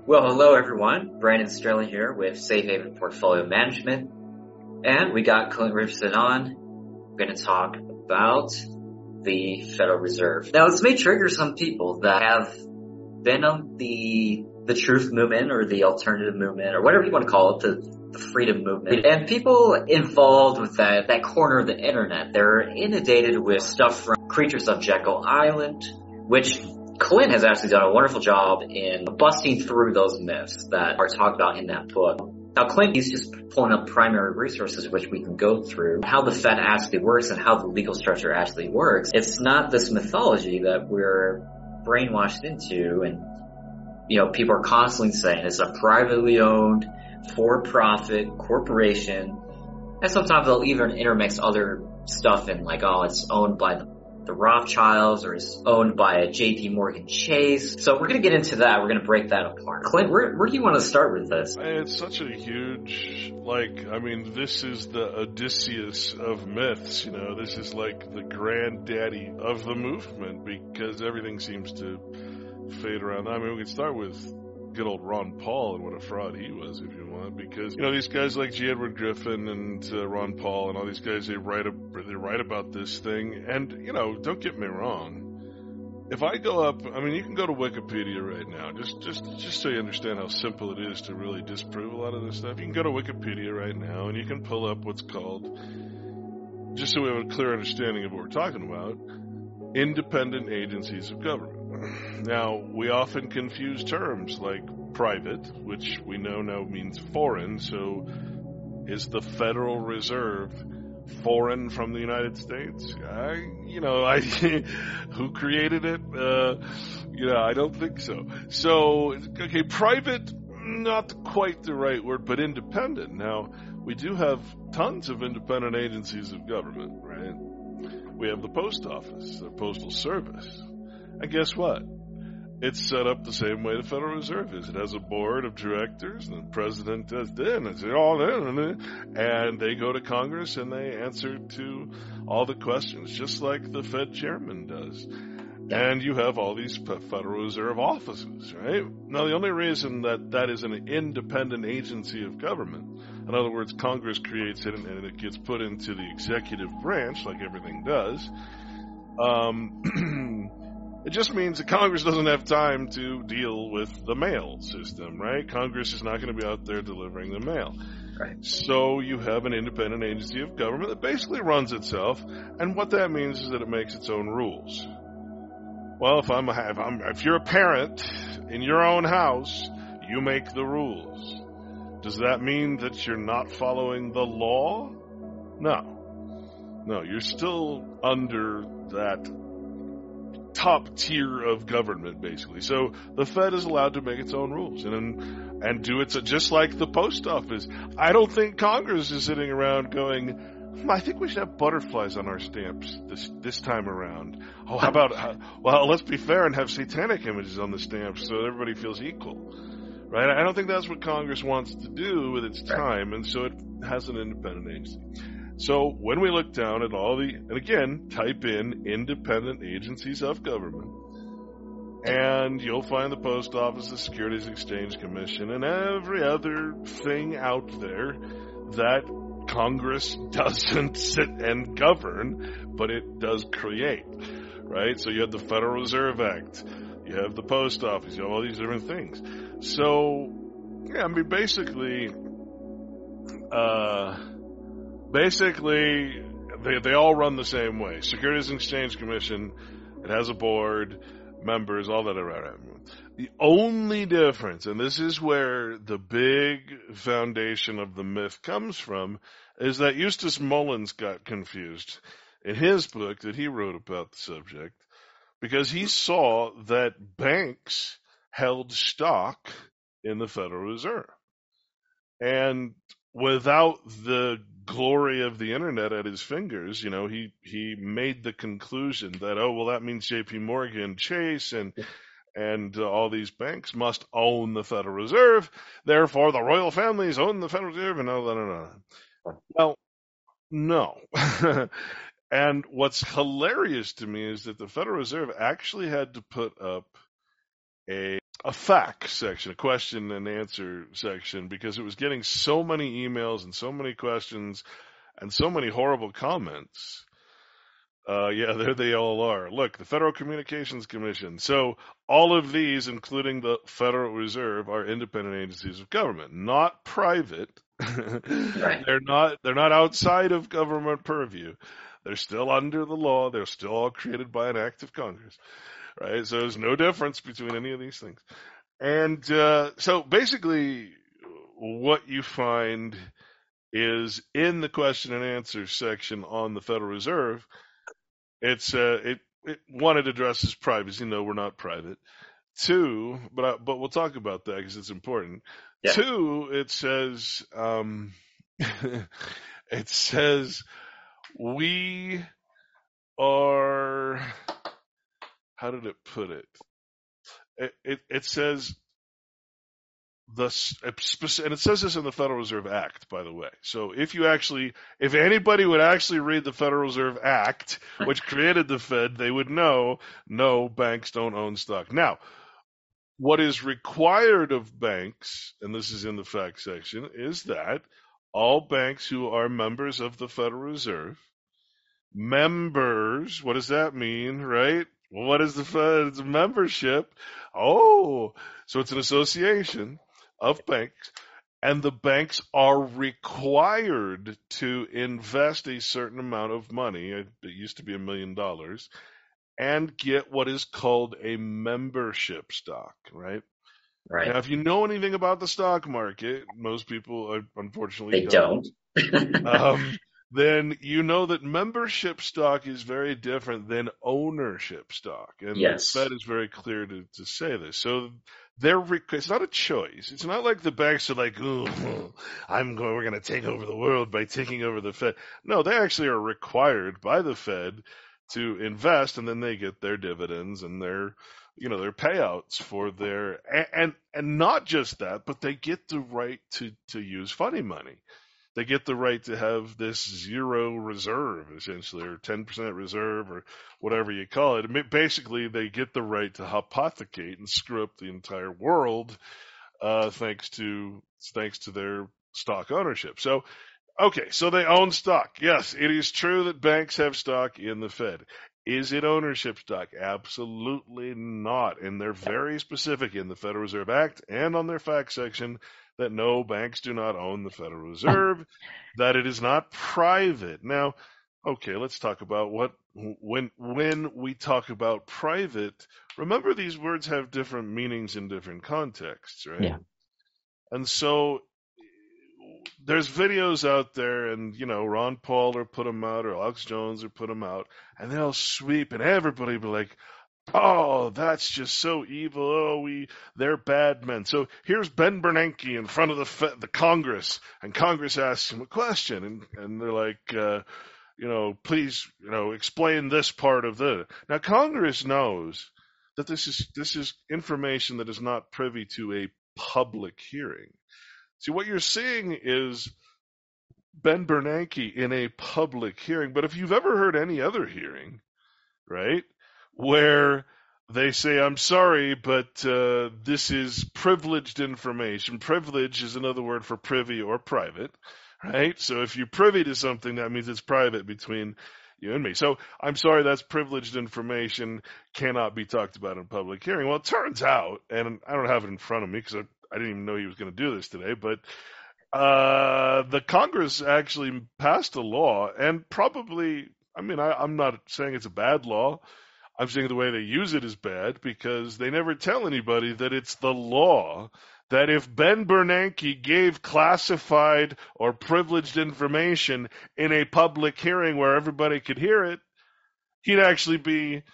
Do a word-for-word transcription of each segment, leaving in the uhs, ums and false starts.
Well, hello everyone. Brandon Sterling here with Safe Haven Portfolio Management. And we got Clint Richardson on. We're going to talk about the Federal Reserve. Now, this may trigger some people that have been on the the truth movement or the alternative movement or whatever you want to call it, the, the freedom movement. And people involved with that, that corner of the internet, they're inundated with stuff from Creatures of Jekyll Island, which Clint has actually done a wonderful job in busting through those myths that are talked about in that book. Now, Clint, he's just pulling up primary resources which we can go through, how the Fed actually works and how the legal structure actually works. It's not this mythology that we're brainwashed into, and, you know, people are constantly saying it's a privately owned, for-profit corporation, and sometimes they'll even intermix other stuff in, like, oh, it's owned by the the Rothschilds, or is owned by a J P Morgan Chase. So we're going to get into that. We're going to break that apart. Clint, where, where do you want to start with this? It's such a huge, like, I mean, this is the Odysseus of myths, you know, this is like the granddaddy of the movement because everything seems to fade around. I mean, we could start with good old Ron Paul and what a fraud he was, if you want, because, you know, these guys like G. Edward Griffin and uh, Ron Paul and all these guys, they write, a, they write about this thing, and, you know, don't get me wrong. If I go up, I mean, you can go to Wikipedia right now, just, just, just so you understand how simple it is to really disprove a lot of this stuff. You can go to Wikipedia right now, and you can pull up what's called, just so we have a clear understanding of what we're talking about, independent agencies of government. Now, we often confuse terms like private, which we know now means foreign, so is the Federal Reserve foreign from the United States? I, you know, I, who created it? Uh, you know, I don't think so. So, okay, private, not quite the right word, but independent. Now, we do have tons of independent agencies of government, right? We have the post office, the postal service. And guess what? It's set up the same way the Federal Reserve is. It has a board of directors, and the president does then, and they're all in, and they go to Congress and they answer to all the questions, just like the Fed chairman does. And you have all these Federal Reserve offices, right? Now, the only reason that that is an independent agency of government, in other words, Congress creates it and it gets put into the executive branch, like everything does, um... it just means that Congress doesn't have time to deal with the mail system, right? Congress is not going to be out there delivering the mail. Right. So you have an independent agency of government that basically runs itself, and what that means is that it makes its own rules. Well, if I'm, a, if, I'm if you're a parent in your own house, you make the rules. Does that mean that you're not following the law? No. No, you're still under that top tier of government, basically. So the Fed is allowed to make its own rules and and do it just like the post office. I don't think Congress is sitting around going, hmm, I think we should have butterflies on our stamps this this time around. Oh, how about, uh, well, let's be fair and have satanic images on the stamps so everybody feels equal. Right? I don't think that's what Congress wants to do with its time, and so it has an independent agency. So when we look down at all the, and again, type in independent agencies of government, and you'll find the Post Office, the Securities Exchange Commission, and every other thing out there that Congress doesn't sit and govern, but it does create, right? So you have the Federal Reserve Act, you have the Post Office, you have all these different things. So, yeah, I mean, basically, uh... Basically, they they all run the same way. Securities and Exchange Commission, it has a board, members, all that around. The only difference, and this is where the big foundation of the myth comes from, is that Eustace Mullins got confused in his book that he wrote about the subject, because he saw that banks held stock in the Federal Reserve. And without the glory of the internet at his fingers, you know, he, he made the conclusion that, oh, well, that means J P Morgan Chase and and uh, all these banks must own the Federal Reserve. Therefore, the royal families own the Federal Reserve, and no, no, no, no. Well, no. And what's hilarious to me is that the Federal Reserve actually had to put up a a fact section, a question and answer section, because it was getting so many emails and so many questions and so many horrible comments. Uh, yeah, there they all are. Look, the Federal Communications Commission. So all of these, including the Federal Reserve, are independent agencies of government, not private. Right. They're not. They're not outside of government purview. They're still under the law. They're still all created by an act of Congress, right? So there's no difference between any of these things. And uh, so basically, what you find is in the question and answer section on the Federal Reserve. It's uh, it, it one, it addresses privacy. No, we're not private. Two, but I, but we'll talk about that because it's important. Yeah. Two, it says um, it says we are. How did it put it? It it, it says the and it says this in the Federal Reserve Act, by the way. So if you actually, if anybody would actually read the Federal Reserve Act, which created the Fed, they would know, no, banks don't own stock. Now, what is required of banks, and this is in the fact section, is that all banks who are members of the Federal Reserve, members, what does that mean, right? Well, what is the Fed's membership? Oh, so it's an association of banks, and the banks are required to invest a certain amount of money, it used to be a million dollars, and get what is called a membership stock, right? Right. Now, if you know anything about the stock market, most people unfortunately they don't, don't. um, then you know that membership stock is very different than ownership stock. And yes. the Fed is very clear to, to say this. So they're, it's not a choice. It's not like the banks are like, ooh, I'm going, we're going to take over the world by taking over the Fed. No, they actually are required by the Fed to invest, and then they get their dividends and their, you know, their payouts for their, and, and, and not just that, but they get the right to, to use funny money. They get the right to have this zero reserve, essentially, or ten percent reserve, or whatever you call it. Basically, they get the right to hypothecate and screw up the entire world, uh, thanks to thanks to their stock ownership. So, okay, so they own stock. Yes, it is true that banks have stock in the Fed. Is it ownership stock? Absolutely not. And they're very specific in the Federal Reserve Act and on their fact section that no, banks do not own the Federal Reserve, that it is not private. Now, okay, let's talk about what, when, when we talk about private, remember these words have different meanings in different contexts, right? Yeah. And so there's videos out there, and, you know, Ron Paul or put them out, or Alex Jones or put them out, and they'll sweep, and everybody will be like, oh, that's just so evil. Oh, we, they're bad men. So here's Ben Bernanke in front of the the Congress, and Congress asks him a question, and, and they're like, uh, you know, please, you know, explain this part of the. Now, Congress knows that this is this is information that is not privy to a public hearing. See, what you're seeing is Ben Bernanke in a public hearing, but if you've ever heard any other hearing, right, where they say, I'm sorry, but uh, this is privileged information. Privilege is another word for privy or private, right? So if you're privy to something, that means it's private between you and me. So I'm sorry, that's privileged information, cannot be talked about in public hearing. Well, it turns out, and I don't have it in front of me because I, I didn't even know he was going to do this today, but uh, the Congress actually passed a law, and probably, I mean, I, I'm not saying it's a bad law. I'm saying the way they use it is bad because they never tell anybody that it's the law that if Ben Bernanke gave classified or privileged information in a public hearing where everybody could hear it, he'd actually be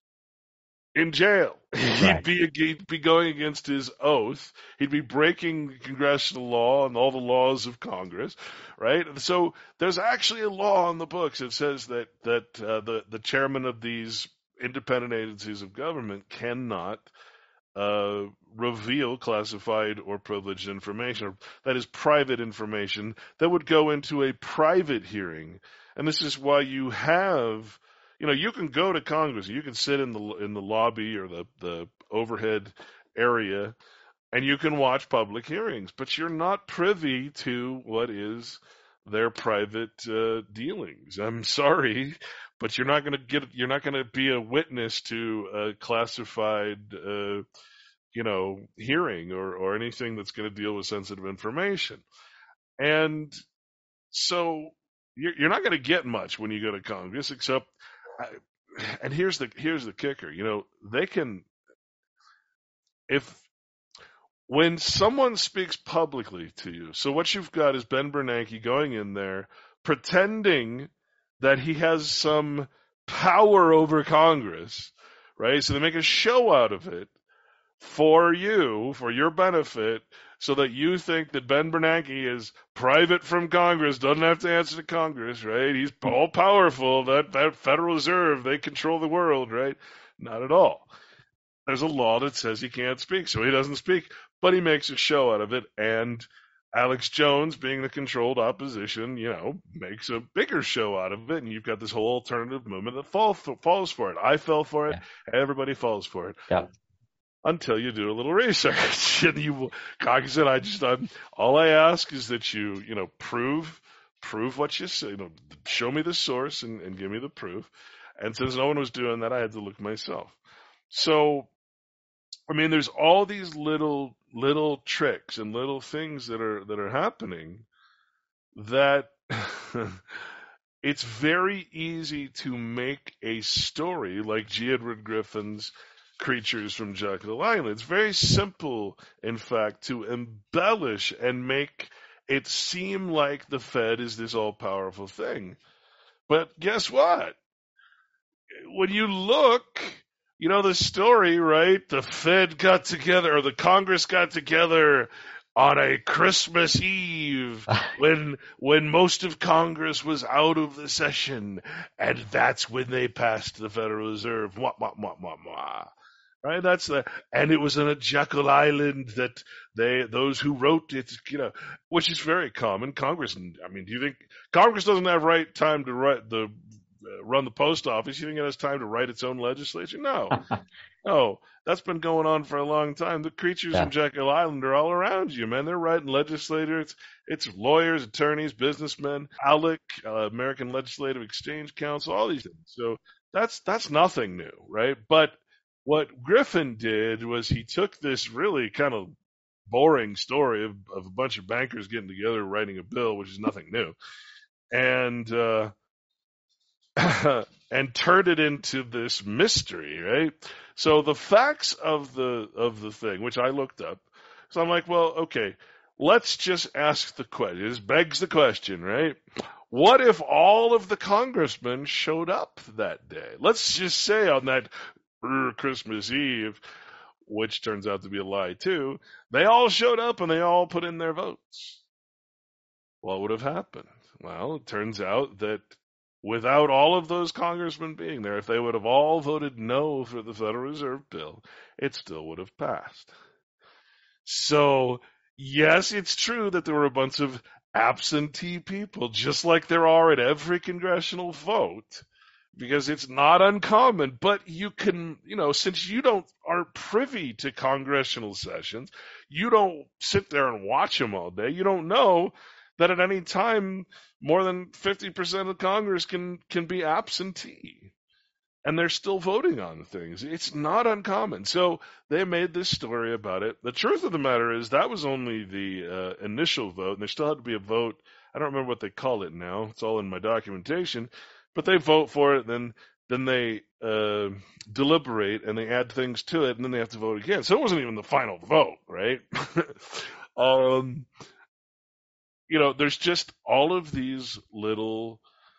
in jail. Right. He'd be, he'd be going against his oath. He'd be breaking congressional law and all the laws of Congress, right? So there's actually a law on the books that says that that uh, the the chairman of these independent agencies of government cannot uh, reveal classified or privileged information, or that is private information that would go into a private hearing. And this is why you have, you know, you can go to Congress, you can sit in the in the lobby or the, the overhead area, and you can watch public hearings, but you're not privy to what is their private uh, dealings. I'm sorry, but you're not going to get you're not going to be a witness to a classified uh, you know hearing or or anything that's going to deal with sensitive information. And so you're, you're not going to get much when you go to Congress, except and here's the here's the kicker. You know, they can if when someone speaks publicly to you, so what you've got is Ben Bernanke going in there pretending that he has some power over Congress, right? So they make a show out of it for you, for your benefit, so that you think that Ben Bernanke is private from Congress, doesn't have to answer to Congress, right? He's all powerful. That, that Federal Reserve, they control the world, right? Not at all. There's a law that says he can't speak, so he doesn't speak, but he makes a show out of it, and Alex Jones, being the controlled opposition, you know, makes a bigger show out of it, and you've got this whole alternative movement that fall, falls for it. I fell for it. Yeah. Everybody falls for it. Yeah. Until you do a little research. And you, like I said, I just, I'm, all I ask is that you, you know, prove, prove what you say, you know, show me the source and, and give me the proof. And since no one was doing that, I had to look myself. So, I mean, there's all these little little tricks and little things that are that are happening that it's very easy to make a story like G. Edward Griffin's Creatures from Jekyll Island. It's very simple, in fact, to embellish and make it seem like the Fed is this all-powerful thing. But guess what? When you look, you know the story, right? The Fed got together, or the Congress got together on a Christmas Eve when when most of Congress was out of the session, and that's when they passed the Federal Reserve. Mwah, mwah, mwah, mwah, mwah. Right? That's the, and it was on a Jekyll Island that they, those who wrote it, you know, which is very common. Congress, I mean, do you think Congress doesn't have right time to write the, uh, run the post office? You think it has time to write its own legislature? No. No. That's been going on for a long time. The creatures yeah. from Jekyll Island are all around you, man. They're writing legislators. It's, it's lawyers, attorneys, businessmen, ALEC, uh, American Legislative Exchange Council, all these things. So that's, that's nothing new, right? But what Griffin did was he took this really kind of boring story of, of a bunch of bankers getting together writing a bill, which is nothing new, and uh, and turned it into this mystery, right? So the facts of the of the thing, which I looked up, so I'm like, well, okay, let's just ask the question. This begs the question, right? What if all of the congressmen showed up that day? Let's just say on that Christmas Eve, which turns out to be a lie too, they all showed up and they all put in their votes. What would have happened? Well, it turns out that without all of those congressmen being there, if they would have all voted no for the Federal Reserve bill, it still would have passed. So, yes, it's true that there were a bunch of absentee people, just like there are at every congressional vote, because it's not uncommon, but you can, you know, since you don't aren't privy to congressional sessions, you don't sit there and watch them all day. You don't know that at any time more than fifty percent of Congress can, can be absentee. And they're still voting on things. It's not uncommon. So they made this story about it. The truth of the matter is that was only the uh, initial vote, and there still had to be a vote. I don't remember what they call it now. It's all in my documentation. But they vote for it, then then they uh, deliberate, and they add things to it, and then they have to vote again. So it wasn't even the final vote, right? um, you know, there's just all of these little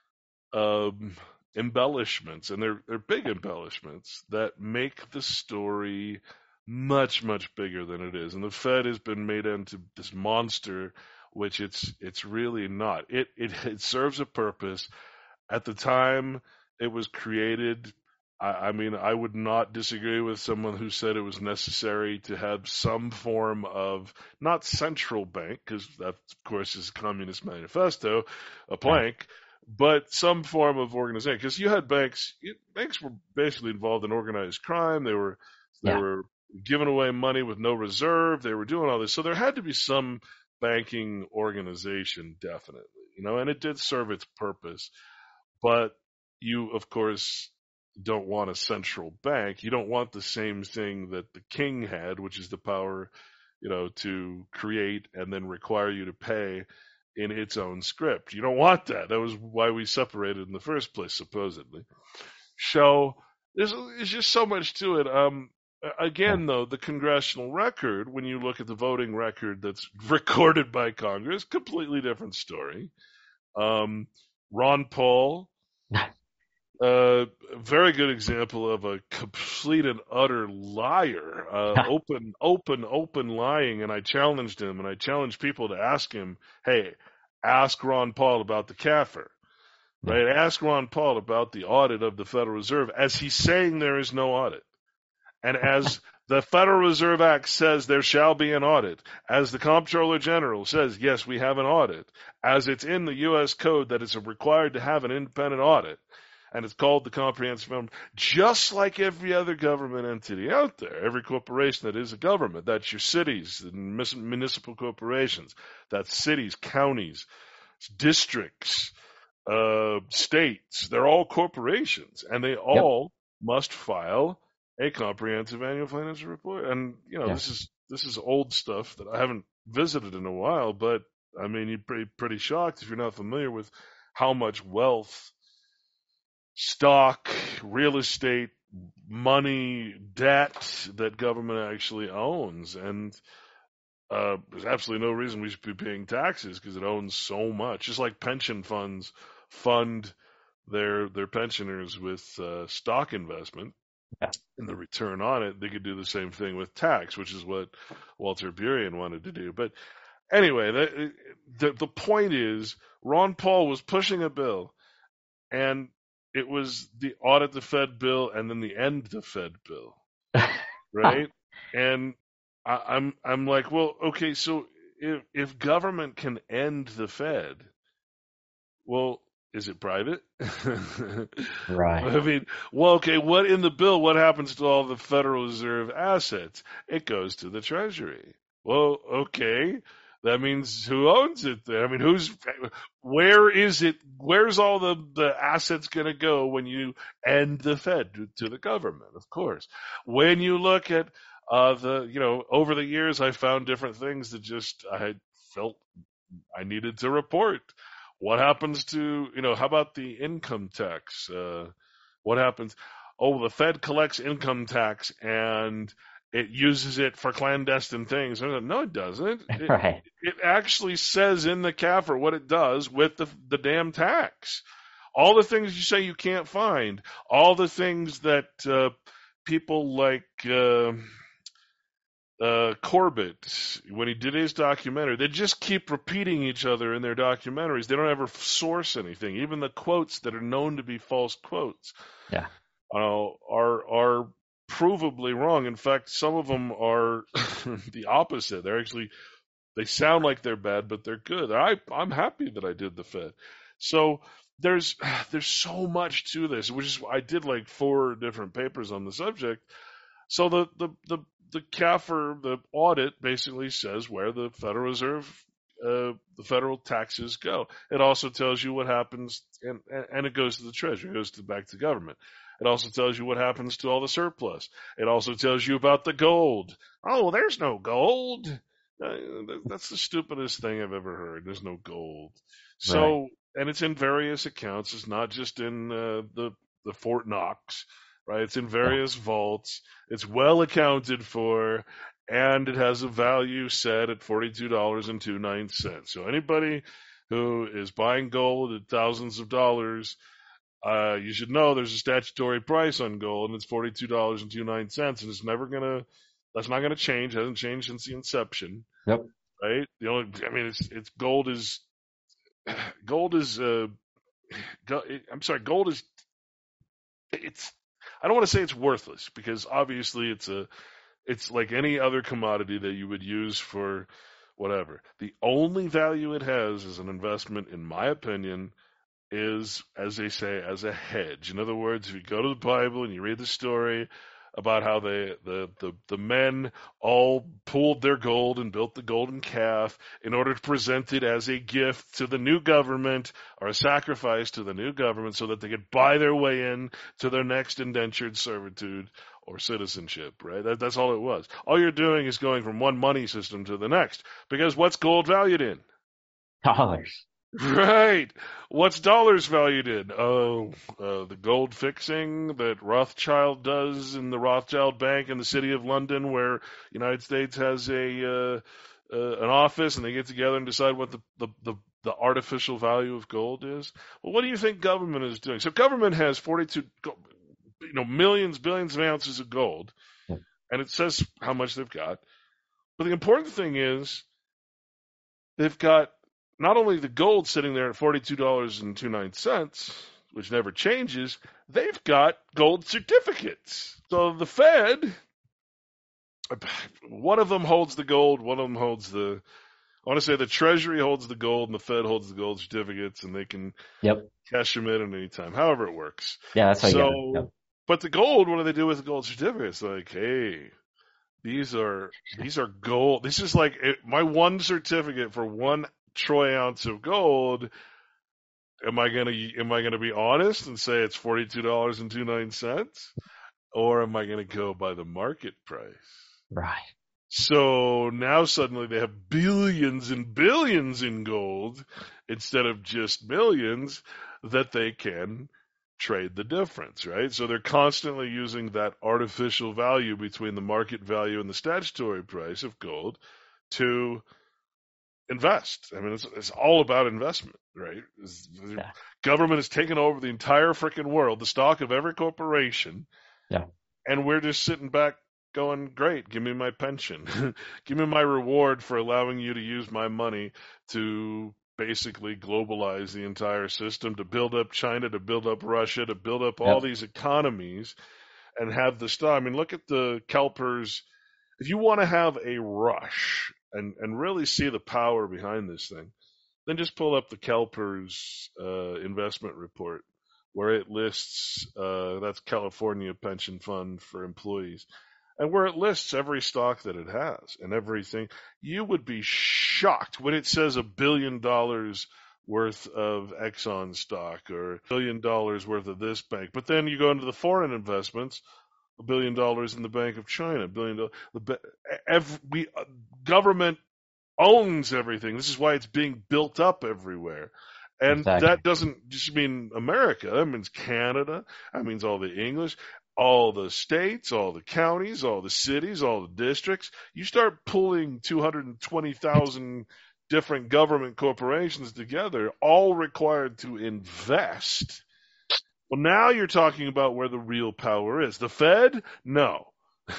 um, embellishments, and they're they're big embellishments that make the story much much bigger than it is. And the Fed has been made into this monster, which it's it's really not. It it, it serves a purpose. At the time it was created, I, I mean, I would not disagree with someone who said it was necessary to have some form of, not central bank, because that, of course, is Communist Manifesto, a plank, but some form of organization. Because you had banks, banks were basically involved in organized crime. They were, they yeah. were giving away money with no reserve. They were doing all this. So there had to be some banking organization, definitely, you know, and it did serve its purpose. But you, of course, don't want a central bank. You don't want the same thing that the king had, which is the power, you know, to create and then require you to pay in its own script. You don't want that. That was why we separated in the first place, supposedly. So there's, there's just so much to it. Um, again, though, the congressional record, when you look at the voting record that's recorded by Congress, completely different story. Um, Ron Paul, uh, very good example of a complete and utter liar, uh, open, open, open lying. And I challenged him, and I challenged people to ask him, hey, ask Ron Paul about the C A F R, right? Ask Ron Paul about the audit of the Federal Reserve, as he's saying there is no audit. And as the Federal Reserve Act says there shall be an audit, as the Comptroller General says, yes, we have an audit, as it's in the U S Code that it's required to have an independent audit, and it's called the Comprehensive Fund, just like every other government entity out there, every corporation that is a government, that's your cities and municipal corporations, that's cities, counties, districts, uh, states, they're all corporations, and they all yep. must file a comprehensive annual financial report. And, you know, yeah. this is this is old stuff that I haven't visited in a while, but, I mean, you'd be pretty shocked if you're not familiar with how much wealth, stock, real estate, money, debt that government actually owns. And uh, there's absolutely no reason we should be paying taxes because it owns so much. Just like pension funds fund their their pensioners with uh, stock investment. Yeah. And the return on it, they could do the same thing with tax, which is what Walter Burien wanted to do. But anyway, the, the, the point is, Ron Paul was pushing a bill, and it was the audit the Fed bill and then the end the Fed bill, right? And I, I'm I'm like, well, okay, so if if government can end the Fed, well, is it private? Right. I mean, well, okay, what in the bill, what happens to all the Federal Reserve assets? It goes to the Treasury. Well, okay, that means who owns it then? I mean, who's, where is it, where's all the, the assets going to go when you end the Fed? To, to the government, of course. When you look at uh, the, you know, over the years, I found different things that just, I felt I needed to report. What happens to, you know, how about the income tax? Uh, what happens? Oh, the Fed collects income tax and it uses it for clandestine things. No, it doesn't. It, right. it actually says in the C A F R what it does with the, the damn tax. All the things you say you can't find, all the things that uh, people like uh, Uh, Corbett, when he did his documentary, they just keep repeating each other in their documentaries. They don't ever source anything. Even the quotes that are known to be false quotes, yeah, uh, are are provably wrong. In fact, some of them are the opposite. They're actually, they sound like they're bad, but they're good. I I'm happy that I did the Fed. So there's there's so much to this, which is I did like four different papers on the subject. So the the the the C A F R, the audit, basically says where the Federal Reserve, uh, the federal taxes go. It also tells you what happens, and and it goes to the Treasury, it goes to back to government. It also tells you what happens to all the surplus. It also tells you about the gold. Oh, there's no gold. Uh, that's the stupidest thing I've ever heard. There's no gold. So, right. And it's in various accounts. It's not just in uh, the the Fort Knox. Right, it's in various yeah. vaults. It's well accounted for, and it has a value set at forty-two dollars and twenty-nine cents. So anybody who is buying gold at thousands of dollars, uh, you should know there's a statutory price on gold, and it's forty-two dollars and twenty-nine cents, and it's never gonna. That's not gonna change. It hasn't changed since the inception. Yep. Right. The only. I mean, it's it's gold is gold is. Uh, go, I'm sorry. Gold is. It's. I don't want to say it's worthless because obviously it's a, it's like any other commodity that you would use for whatever. The only value it has as an investment, in my opinion, is, as they say, as a hedge. In other words, if you go to the Bible and you read the story about how they, the, the, the men all pooled their gold and built the golden calf in order to present it as a gift to the new government or a sacrifice to the new government so that they could buy their way in to their next indentured servitude or citizenship, right? That, that's all it was. All you're doing is going from one money system to the next. Because what's gold valued in? Dollars. Right. What's dollars valued in? Oh, uh, the gold fixing that Rothschild does in the Rothschild Bank in the city of London, where United States has a uh, uh, an office, and they get together and decide what the, the, the, the artificial value of gold is. Well, what do you think government is doing? So government has forty-two, you know, millions, billions of ounces of gold, and it says how much they've got. But the important thing is they've got not only the gold sitting there at forty-two dollars and twenty-nine cents, which never changes, they've got gold certificates. So the Fed, one of them holds the gold, one of them holds the, I want to say the Treasury holds the gold and the Fed holds the gold certificates, and they can Yep. cash them in at any time, however it works. Yeah, that's how so, you get it. Yep. But the gold, what do they do with the gold certificates? Like, hey, these are these are gold. This is like it, my one certificate for one troy ounce of gold. Am I gonna am I gonna be honest and say it's forty-two dollars and twenty-nine cents, or am I gonna go by the market price? Right. So now suddenly they have billions and billions in gold instead of just millions that they can trade the difference, right? So they're constantly using that artificial value between the market value and the statutory price of gold to invest. I mean, it's, it's all about investment, right? Yeah. Government has taken over the entire freaking world, the stock of every corporation, Yeah. and we're just sitting back going, great, give me my pension. Give me my reward for allowing you to use my money to basically globalize the entire system, to build up China, to build up Russia, to build up all Yep. these economies and have the stuff. I mean, look at the CalPERS. If you want to have a rush and, and really see the power behind this thing, then just pull up the CalPERS uh, investment report where it lists, uh, that's California Pension Fund for employees, and where it lists every stock that it has and everything. You would be shocked when it says a billion dollars worth of Exxon stock or a billion dollars worth of this bank. But then you go into the foreign investments, a billion dollars in the Bank of China, a billion dollars. The every, we, uh, government owns everything. This is why it's being built up everywhere. And Exactly. that doesn't just mean America. That means Canada. That means all the English, all the states, all the counties, all the cities, all the districts. You start pulling two hundred twenty thousand different government corporations together, all required to invest. Well, now you're talking about where the real power is. The Fed? No.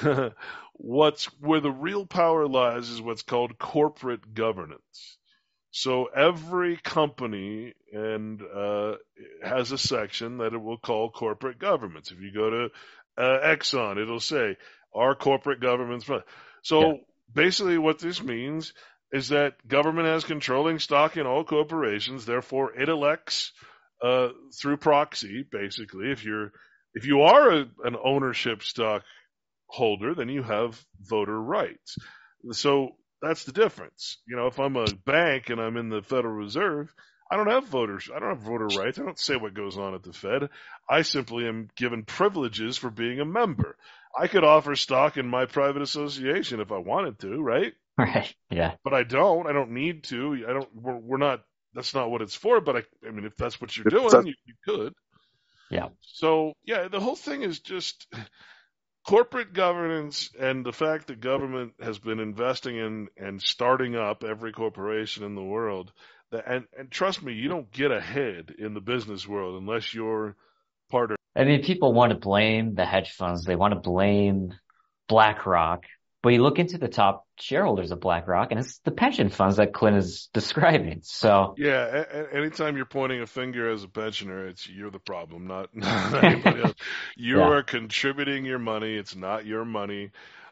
What's where the real power lies is what's called corporate governance. So every company and uh, has a section that it will call corporate governments. If you go to uh, Exxon, it'll say our corporate governments. So Yeah. basically, what this means is that government has controlling stock in all corporations. Therefore, it elects uh, through proxy. Basically, if you're if you are a, an ownership stock holder, then you have voter rights. So that's the difference. You know, if I'm a bank and I'm in the Federal Reserve, I don't have voters. I don't have voter rights. I don't say what goes on at the Fed. I simply am given privileges for being a member. I could offer stock in my private association if I wanted to, right? Right. Yeah. But I don't. I don't need to. I don't. We're, we're not. That's not what it's for. But I. I mean, if that's what you're doing, you, you could. Yeah. So yeah, the whole thing is just corporate governance, and the fact that government has been investing in and starting up every corporation in the world. And, and trust me, you don't get ahead in the business world unless you're part of. I mean, people want to blame the hedge funds. They want to blame BlackRock. But you look into the top shareholders of BlackRock, and it's the pension funds that Clint is describing. So Yeah, a- a- anytime you're pointing a finger as a pensioner, it's you're the problem, not, not anybody else. You Yeah. are contributing your money. It's not your money.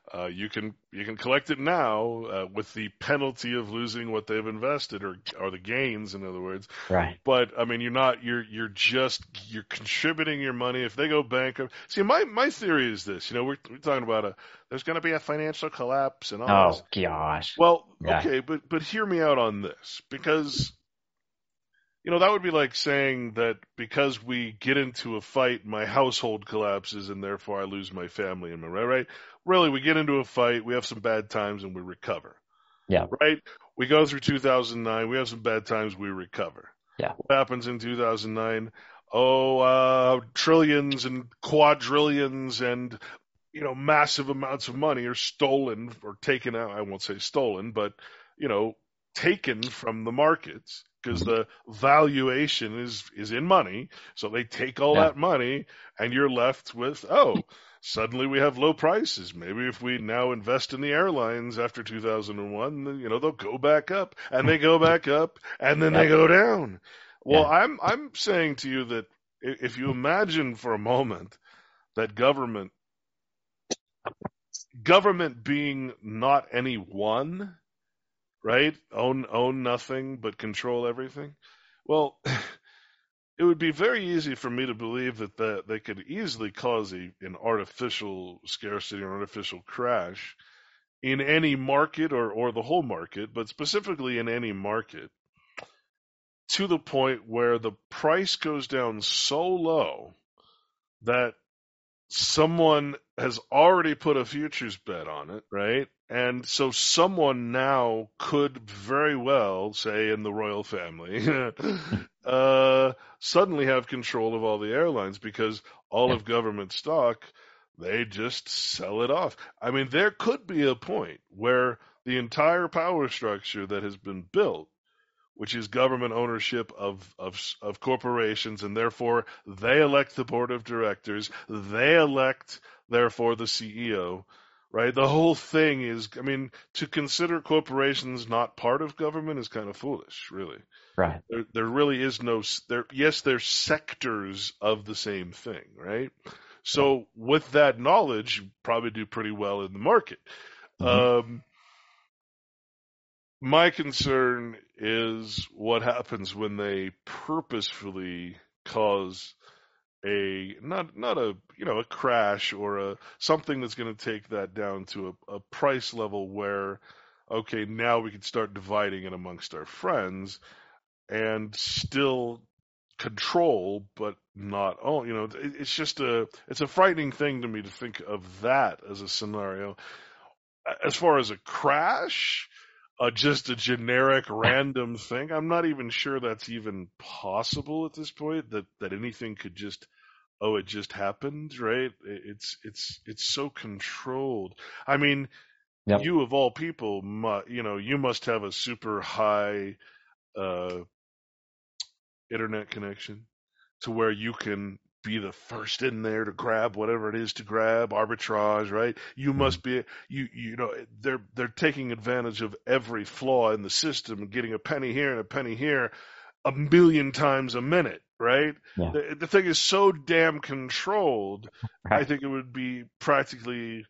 Uh, you can you can collect it now uh, with the penalty of losing what they've invested, or or the gains, in other words. Right. But I mean, you're not you're you're just you're contributing your money. If they go bankrupt, see, my my theory is this. You know, we're, we're talking about a there's going to be a financial collapse and all this. Oh gosh. Well, Yeah. okay, but but hear me out on this, because you know that would be like saying that because we get into a fight, my household collapses and therefore I lose my family. Am I right? Right? Really, we get into a fight, we have some bad times, and we recover. Yeah. Right? We go through two thousand nine, we have some bad times, we recover. Yeah. What happens in two thousand nine? Oh, uh, trillions and quadrillions and, you know, massive amounts of money are stolen or taken out. I won't say stolen, but, you know, taken from the markets because the valuation is, is in money. So they take all Yeah. that money and you're left with, oh, suddenly we have low prices. Maybe if we now invest in the airlines after two thousand one, then, you know, they'll go back up and they go back up and then they Yep. go down. Well, Yeah. I'm, I'm saying to you that i- if you imagine for a moment that government, government being not any one, right? Own, own nothing but control everything. Well, it would be very easy for me to believe that, that they could easily cause a, an artificial scarcity or artificial crash in any market or, or the whole market, but specifically in any market, to the point where the price goes down so low that someone has already put a futures bet on it, right? And so someone now could very well, say in the royal family, uh, suddenly have control of all the airlines because all Yeah. of government stock, they just sell it off. I mean, there could be a point where the entire power structure that has been built, which is government ownership of, of, of corporations, and therefore they elect the board of directors, they elect, therefore, the C E O, right? The whole thing is, I mean, to consider corporations not part of government is kind of foolish, really. Right. There, there really is no, there, yes, they're sectors of the same thing, right? So with that knowledge, you probably do pretty well in the market. Mhm. Um, My concern is what happens when they purposefully cause a not not a you know a crash or a something that's going to take that down to a, a price level where okay, now we can start dividing it amongst our friends and still control but not own. You know, it, it's just a it's a frightening thing to me to think of that as a scenario. As far as a crash, uh, just a generic random thing, I'm not even sure that's even possible at this point. That that anything could just, oh, it just happened, right? It's it's it's so controlled. I mean, Yep. you of all people, mu- you know, you must have a super high uh, internet connection to where you can be the first in there to grab whatever it is to grab, arbitrage, right? You must be you you know they're they're taking advantage of every flaw in the system and getting a penny here and a penny here a million times a minute, right? Yeah. The, the thing is so damn controlled. I Right. think it would be practically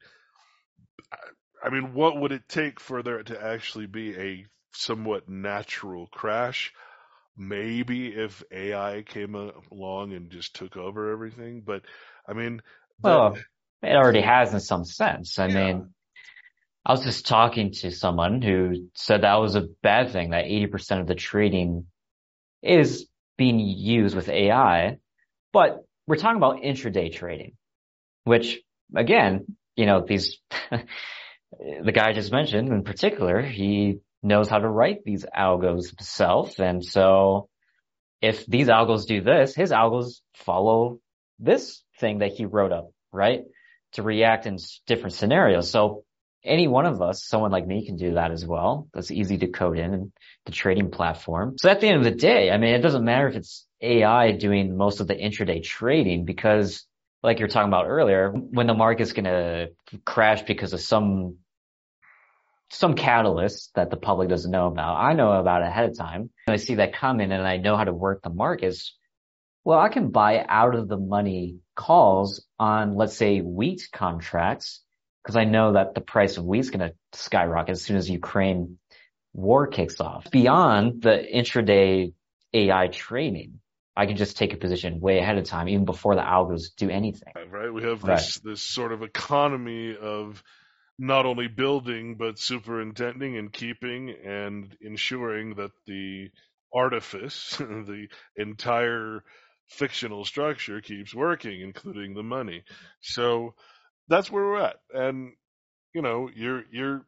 I mean, what would it take for there to actually be a somewhat natural crash? Maybe if A I came along and just took over everything, but I mean, the Well, it already has in some sense. I yeah, mean, I was just talking to someone who said that was a bad thing, that eighty percent of the trading is being used with A I, but we're talking about intraday trading, which again, you know, these, the guy I just mentioned in particular, he knows how to write these algos himself. And so if these algos do this, his algos follow this thing that he wrote up, right? To react in s- different scenarios. So any one of us, someone like me, can do that as well. That's easy to code in the trading platform. So at the end of the day, I mean, it doesn't matter if it's A I doing most of the intraday trading, because like you're talking about earlier, when the market's going to crash because of some some catalyst that the public doesn't know about, I know about it ahead of time. And I see that coming and I know how to work the markets. Well, I can buy out of the money calls on, let's say, wheat contracts because I know that the price of wheat's going to skyrocket as soon as Ukraine war kicks off. Beyond the intraday A I trading, I can just take a position way ahead of time, even before the algos do anything. Right? We have Right. this this sort of economy of not only building but superintending and keeping and ensuring that the artifice, the entire fictional structure keeps working, including the money. So that's where we're at. And you know, you're you're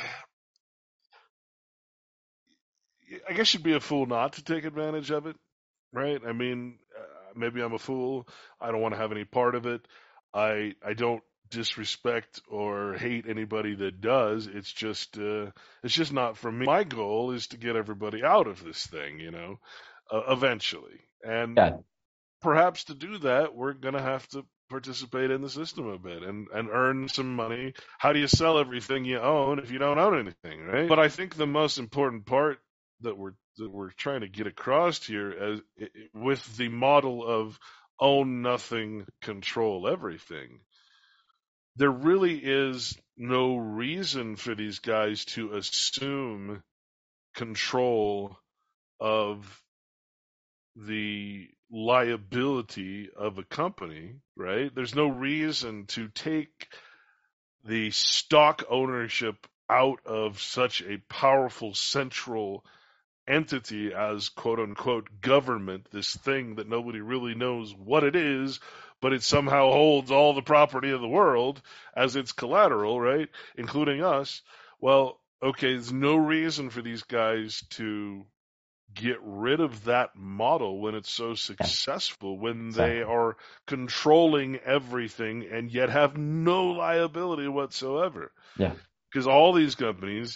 I guess you'd be a fool not to take advantage of it, right? I mean, uh, maybe I'm a fool. I don't want to have any part of it. I I don't disrespect or hate anybody that does. It's just uh, it's just not for me. My goal is to get everybody out of this thing, you know, uh, eventually. And Yeah. perhaps to do that, we're gonna have to participate in the system a bit and, and earn some money. How do you sell everything you own if you don't own anything, right? But I think the most important part that we're that we're trying to get across here as with the model of own nothing, control everything, there really is no reason for these guys to assume control of the liability of a company, right? There's no reason to take the stock ownership out of such a powerful central entity as quote unquote government, this thing that nobody really knows what it is, but it somehow holds all the property of the world as its collateral, right? Including us. Well, okay, there's no reason for these guys to get rid of that model when it's so successful, when they are controlling everything and yet have no liability whatsoever. Yeah. Because all these companies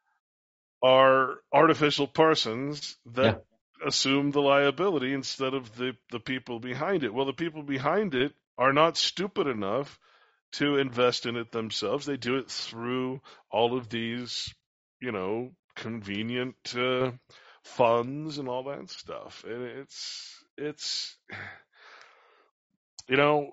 are artificial persons that yeah. assume the liability instead of the, the people behind it. Well, the people behind it are not stupid enough to invest in it themselves. They do it through all of these, you know, convenient uh, funds and all that stuff. And it's, it's, you know,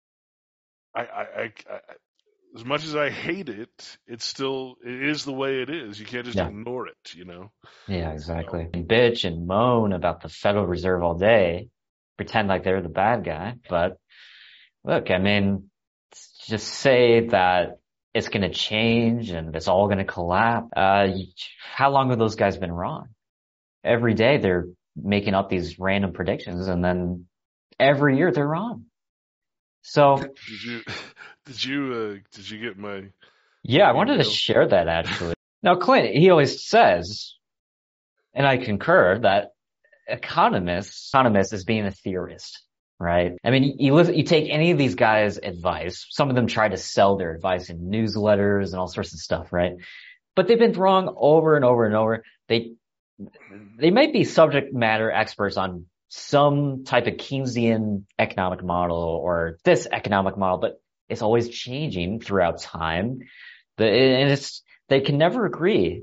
I, I, I, I as much as I hate it, it's still, it is the way it is. You can't just yeah. ignore it, you know? Yeah, exactly. So, and bitch and moan about the Federal Reserve all day, pretend like they're the bad guy. But look, I mean, just say that it's going to change and it's all going to collapse. Uh, how long have those guys been wrong? Every day they're making up these random predictions and then every year they're wrong. So did you did you uh, did you get my? Yeah, I wanted email? to share that actually. Now, Clint, he always says, and I concur, that economists, economists is being a theorist, right? I mean, you listen, you take any of these guys' advice. Some of them try to sell their advice in newsletters and all sorts of stuff, right? But they've been wrong over and over and over. They they might be subject matter experts on some type of Keynesian economic model or this economic model, but it's always changing throughout time. The, and it's, they can never agree.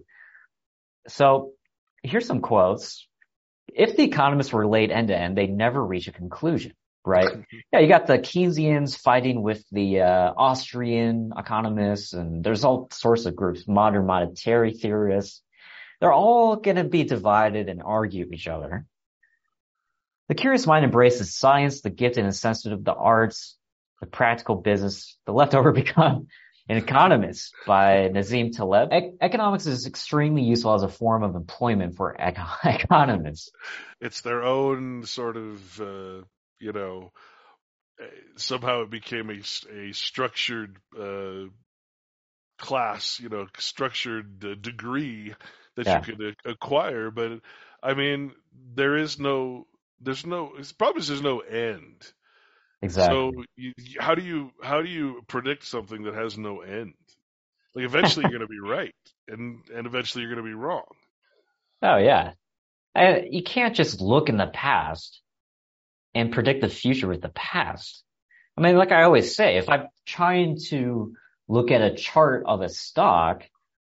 So here's some quotes. If the economists were laid end to end, they never reach a conclusion, right? Yeah, you got the Keynesians fighting with the uh, Austrian economists, and there's all sorts of groups, modern monetary theorists. They're all going to be divided and argue with each other. The curious mind embraces science, the gifted and sensitive, the arts, the practical business. The leftover become an economist by Nassim Taleb. E- economics is extremely useful as a form of employment for econ- economists. It's their own sort of, uh, you know, somehow it became a, a structured uh, class, you know, structured uh, degree that yeah. you could uh, acquire. But, I mean, there is no... There's no. It's probably there's no end. Exactly. So you, how do you how do you predict something that has no end? Like eventually you're going to be right, and and eventually you're going to be wrong. Oh yeah, I, you can't just look in the past and predict the future with the past. I mean, like I always say, if I'm trying to look at a chart of a stock,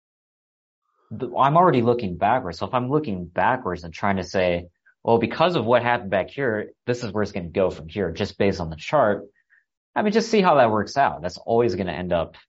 I'm already looking backwards. So if I'm looking backwards and trying to say, well, because of what happened back here, this is where it's going to go from here, just based on the chart. I mean, just see how that works out. That's always going to end up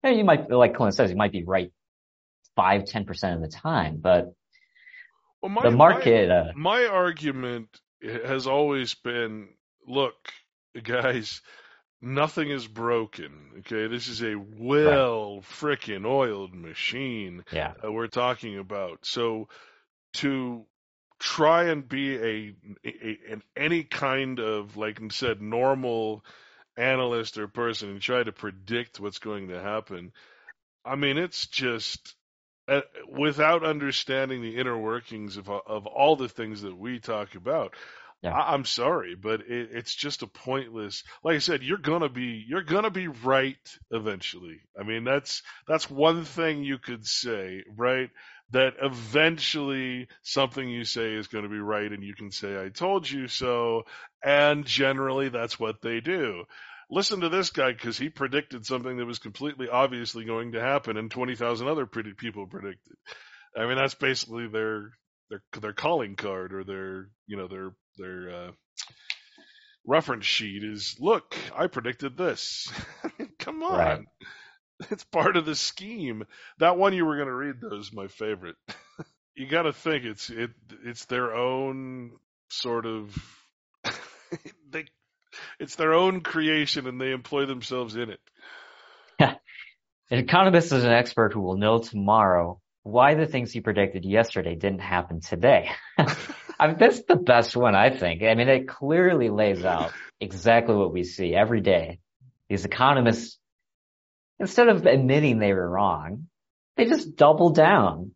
And you might, like Clint says, you might be right five, ten percent of the time, but well, my, the market, my, uh, my argument has always been, look, guys, nothing is broken. Okay, this is a right. well frickin' oiled machine Yeah. that we're talking about. So to try and be a, a an any kind of, like I said, normal analyst or person and try to predict what's going to happen, I mean, it's just uh, without understanding the inner workings of of all the things that we talk about. Yeah. I, I'm sorry, but it, it's just a pointless. Like I said, you're gonna be you're gonna be right eventually. I mean, that's that's one thing you could say, right? That eventually something you say is going to be right, and you can say, "I told you so," and generally that's what they do. Listen to this guy because he predicted something that was completely obviously going to happen, and twenty thousand other pretty people predicted. I mean, that's basically their their their calling card, or their you know their their uh, reference sheet is, look, I predicted this. Come Right. on, it's part of the scheme. That one you were going to read though is my favorite. You got to think it's it it's their own sort of they it's their own creation, and they employ themselves in it. An economist is an expert who will know tomorrow why the things he predicted yesterday didn't happen today. I mean, that's the best one, I think. I mean, it clearly lays out exactly what we see every day. These economists, instead of admitting they were wrong, they just double down.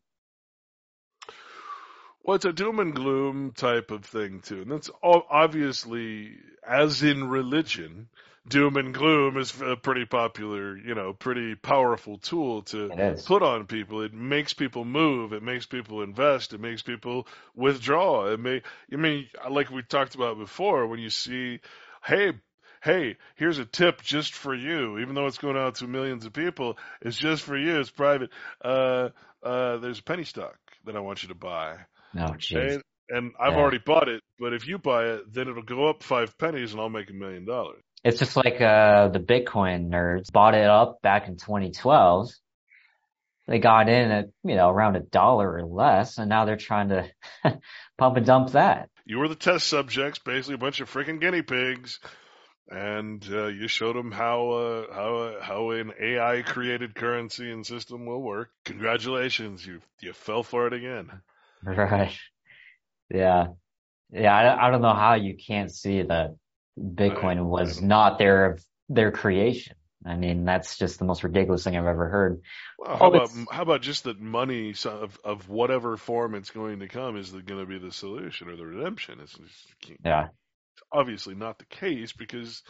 Well, it's a doom and gloom type of thing too, and that's obviously, as in religion, doom and gloom is a pretty popular, you know, pretty powerful tool to It is. put on people. It makes people move. It makes people invest. It makes people withdraw. It may, I mean, like we talked about before, when you see, hey, hey, here's a tip just for you, even though it's going out to millions of people, it's just for you. It's private. Uh, uh, there's a penny stock that I want you to buy. Oh, jeez. And, and I've Yeah. already bought it, but if you buy it, then it'll go up five pennies and I'll make a million dollars. It's just like uh the Bitcoin nerds bought it up back in twenty twelve. They got in at, you know, around a dollar or less, and now they're trying to pump and dump that. You were the test subjects, basically a bunch of freaking guinea pigs, and uh, you showed them how uh, how uh, how an A I created currency and system will work. Congratulations, you you fell for it again. Right. Yeah. Yeah, I, I don't know how you can't see that Bitcoin I, was I not their their creation. I mean, that's just the most ridiculous thing I've ever heard. Well, how Oh, about it's how about just that money so- of of whatever form it's going to come is going to be the solution or the redemption? It's, it's yeah, obviously not the case, because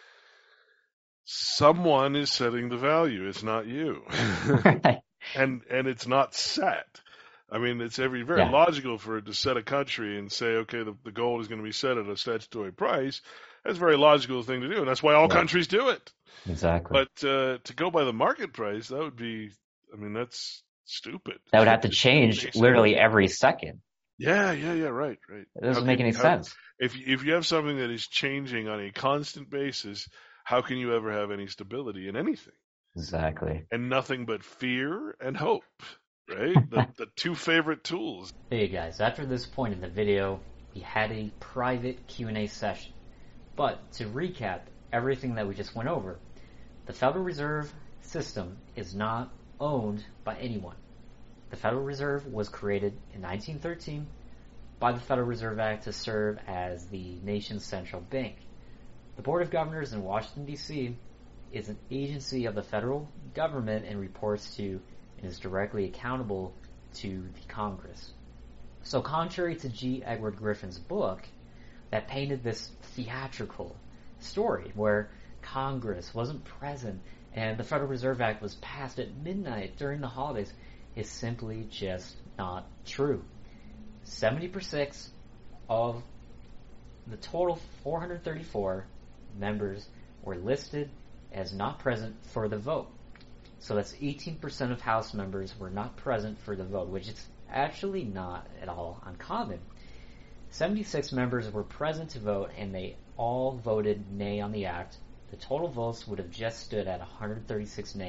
someone is setting the value. It's not you, right. and and it's not set. I mean, it's every very Yeah, logical for it to set a country and say, okay, the, the gold is going to be set at a statutory price. That's a very logical thing to do, and that's why all yeah, countries do it. exactly. But uh, to go by the market price, that would be, I mean, that's stupid. That would have to change Basically. literally every second. Yeah, yeah, yeah, right, right. It doesn't How make can, any how, sense. if if you have something that is changing on a constant basis, how can you ever have any stability in anything? Exactly. And nothing but fear and hope, right? the the two favorite tools. Hey guys, after this point in the video, we had a private Q and A session. But to recap everything that we just went over, the Federal Reserve System is not owned by anyone. The Federal Reserve was created in nineteen thirteen by the Federal Reserve Act to serve as the nation's central bank. The Board of Governors in Washington, D C is an agency of the federal government and reports to and is directly accountable to the Congress. So contrary to G. Edward Griffin's book that painted this theatrical story where Congress wasn't present and the Federal Reserve Act was passed at midnight during the holidays, is simply just not true. seventy percent of the total four hundred thirty-four members were listed as not present for the vote. So that's eighteen percent of House members were not present for the vote, which is actually not at all uncommon. seventy-six members were present to vote, and they all voted nay on the act. The total votes would have just stood at one hundred thirty-six nays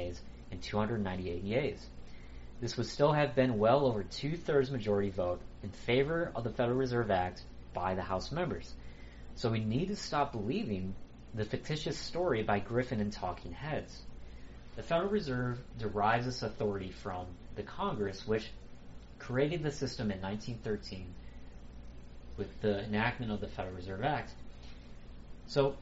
and two hundred ninety-eight yeas. This would still have been well over two-thirds majority vote in favor of the Federal Reserve Act by the House members. So we need to stop believing the fictitious story by Griffin and Talking Heads. The Federal Reserve derives its authority from the Congress, which created the system in nineteen thirteen with the enactment of the Federal Reserve Act. So,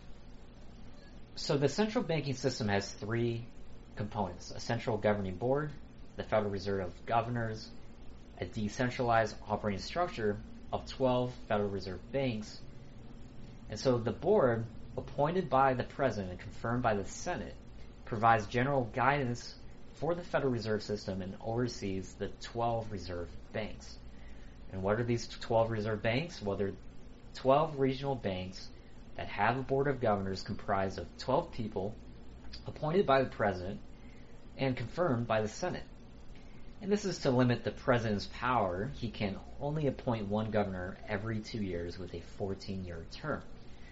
so the central banking system has three components: a central governing board, the Federal Reserve governors, a decentralized operating structure of twelve Federal Reserve banks. And so the board, appointed by the President and confirmed by the Senate, provides general guidance for the Federal Reserve System and oversees the twelve reserve banks. And what are these twelve reserve banks? Well, they're twelve regional banks that have a board of governors comprised of twelve people appointed by the President and confirmed by the Senate. And this is to limit the President's power. He can only appoint one governor every two years with a fourteen-year term.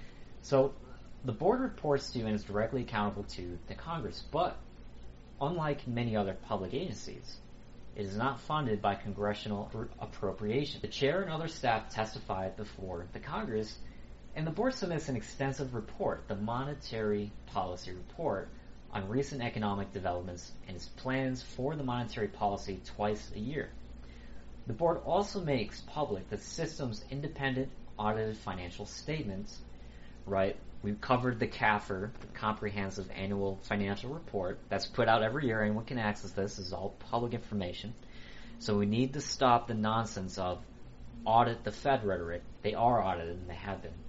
So the board reports to and is directly accountable to the Congress, but unlike many other public agencies, it is not funded by congressional appropriation. The chair and other staff testified before the Congress, and the board submits an extensive report, the Monetary Policy Report, on recent economic developments and its plans for the monetary policy twice a year. The board also makes public the system's independent audited financial statements, right? We've covered the C A F R, the Comprehensive Annual Financial Report. That's put out every year. Anyone can access this. This is all public information. So we need to stop the nonsense of audit the Fed rhetoric. They are audited, and they have been.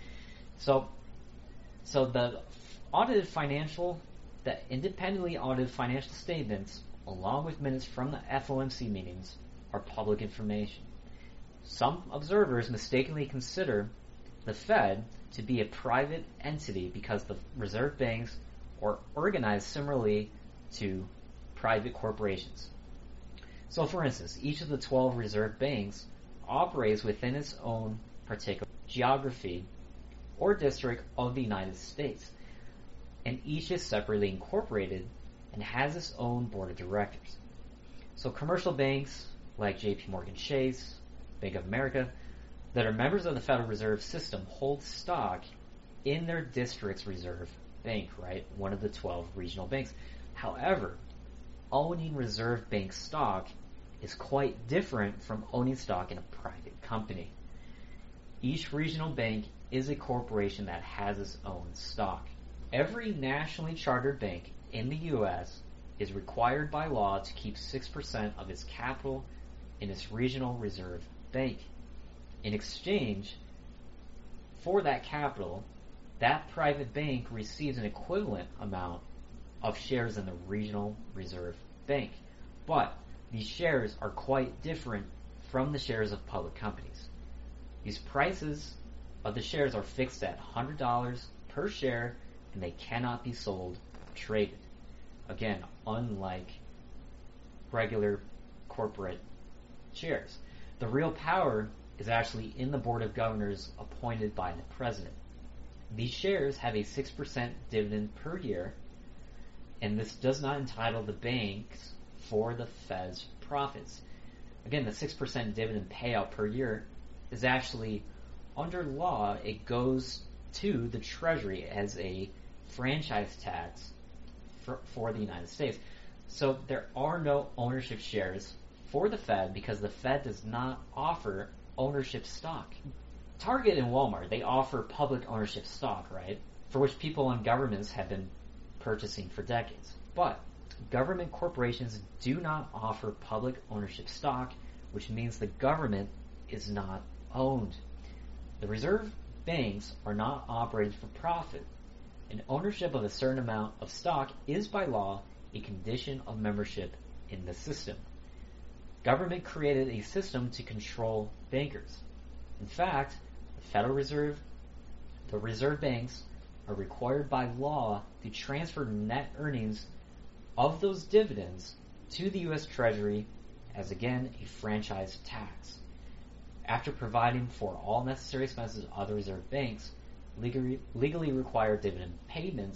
So, so the audited financial, the independently audited financial statements, along with minutes from the F O M C meetings, are public information. Some observers mistakenly consider the Fed to be a private entity because the reserve banks are organized similarly to private corporations. So for instance, each of the twelve reserve banks operates within its own particular geography or district of the United States, and each is separately incorporated and has its own board of directors. So commercial banks like J P Morgan Chase, Bank of America, that are members of the Federal Reserve System hold stock in their district's reserve bank, right? One of the twelve regional banks. However, owning reserve bank stock is quite different from owning stock in a private company. Each regional bank is a corporation that has its own stock. Every nationally chartered bank in the U S is required by law to keep six percent of its capital in its regional reserve bank. In exchange for that capital, that private bank receives an equivalent amount of shares in the regional reserve bank. But these shares are quite different from the shares of public companies. These prices of the shares are fixed at one hundred dollars per share, and they cannot be sold or traded. Again, unlike regular corporate shares. The real power is actually in the Board of Governors appointed by the President. These shares have a six percent dividend per year, and this does not entitle the banks for the Fed's profits. Again, the six percent dividend payout per year is actually, under law, it goes to the Treasury as a franchise tax for, for the United States. So there are no ownership shares for the Fed because the Fed does not offer ownership stock. Target and Walmart, they offer public ownership stock, right? For which people and governments have been purchasing for decades. But government corporations do not offer public ownership stock, which means the government is not owned. The reserve banks are not operated for profit, and ownership of a certain amount of stock is by law a condition of membership in the system. Government created a system to control bankers. In fact, the Federal Reserve, the reserve banks, are required by law to transfer net earnings of those dividends to the U S Treasury as, again, a franchise tax. After providing for all necessary expenses of the reserve banks, legally, legally required dividend payments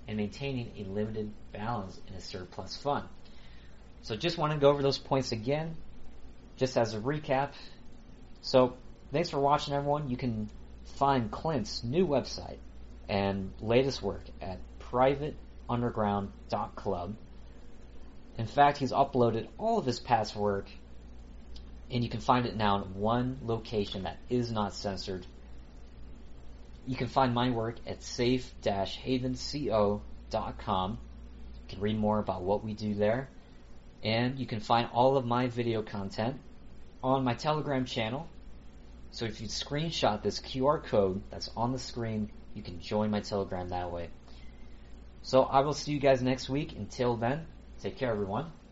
and maintaining a limited balance in a surplus fund. So just want to go over those points again, just as a recap. So thanks for watching, everyone. You can find Clint's new website and latest work at private underground dot club. In fact, he's uploaded all of his past work, and you can find it now in one location that is not censored. You can find my work at safe dash haven co dot com. You can read more about what we do there. And you can find all of my video content on my Telegram channel. So if you screenshot this Q R code that's on the screen, you can join my Telegram that way. So I will see you guys next week. Until then, take care, everyone.